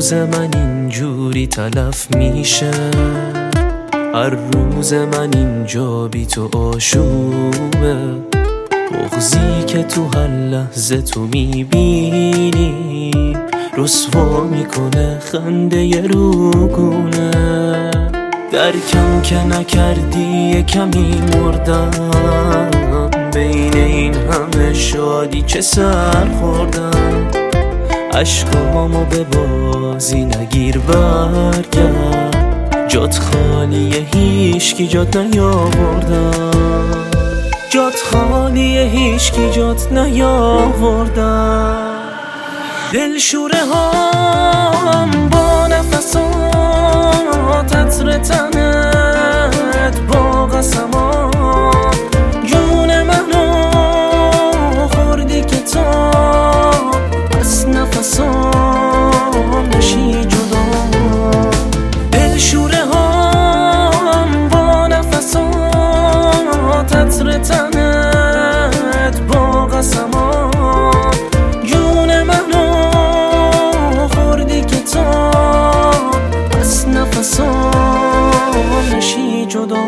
روز من اینجوری تلف میشه، هر روز من اینجا بی تو آشوبه. بغضی که تو هر لحظه تو میبینی رسوا میکنه خنده ی روگونه. درکم که نکردی یه کمی مردم، بین این همه شادی چه سر خوردم. عشقامو به بازی نگیر برگرد، جات خالیه هیچکی جات نیاوردم، جات خالیه هیچکی جات نیاوردم. دلشوره هم با نفسات عطر تنت با قسمات جون منو خوردی که تا از نفسام نشی جدا. دلشوره هم با نفسات عطر تنت با قسمات جون منو خوردی که تا از نفسام نشی جدا.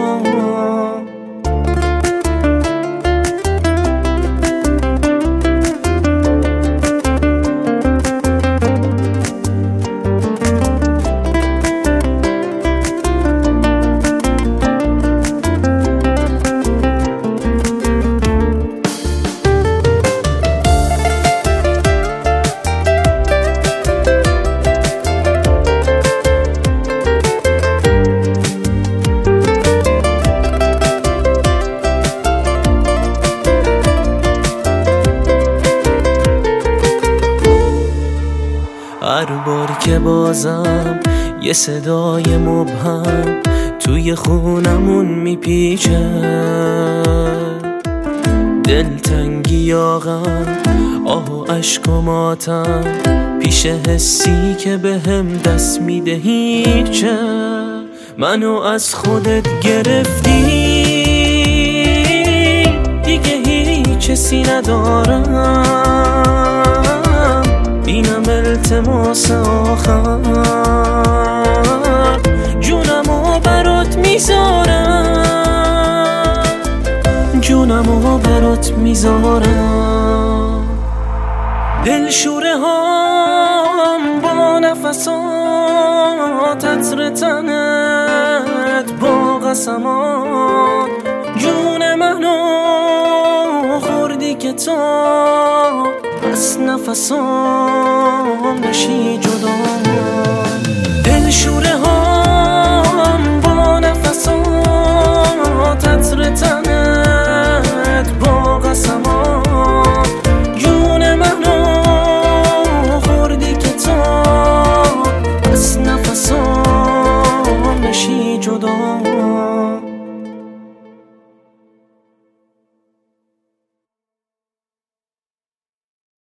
هر بار که بازم یه صدای مبهم توی خونمون میپیچه، دلتنگی یا غم آه و عشق و ماتم پیش حسی که بهم دست میده هیچه. منو از خودت گرفتی دیگه هیچ حسی ندارم، اینم التماس آخر جونمو برات میذارم، جونمو برات میذارم. دلشوره هم با نفسات عطر تنت با قسمات جون منو خوردی که تا از نفسام نشی جدا. دلشوره